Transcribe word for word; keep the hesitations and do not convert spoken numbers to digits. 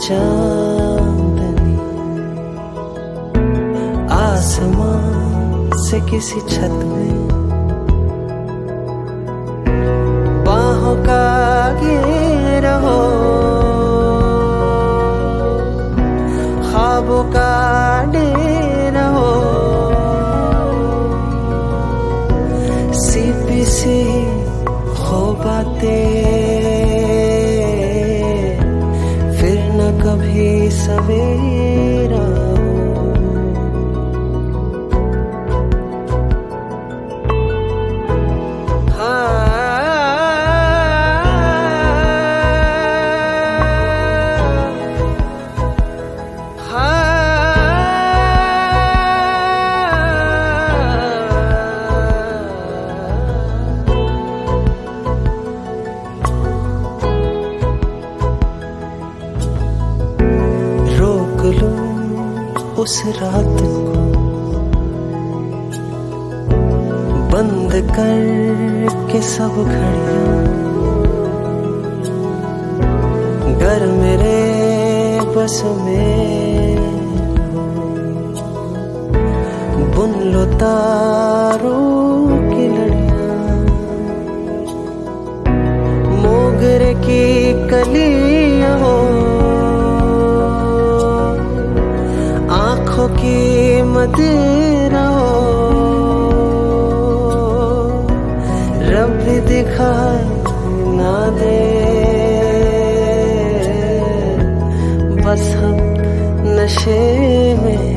चांदनी आसमां से किसी छत में बाहों का घेरा हो, ख्वाबों का डेरा हो, सीपी सी खो बातें फिर न कभी सवेरा उस रात को बंद कर के सब घड़ियां, घर मेरे बस में हो, बुन लो तारों की लड़ियां, मोगरे की कलियां हो, आँखों की मदिरा हो, रब भी दिखाए ना दे, बस हम नशे में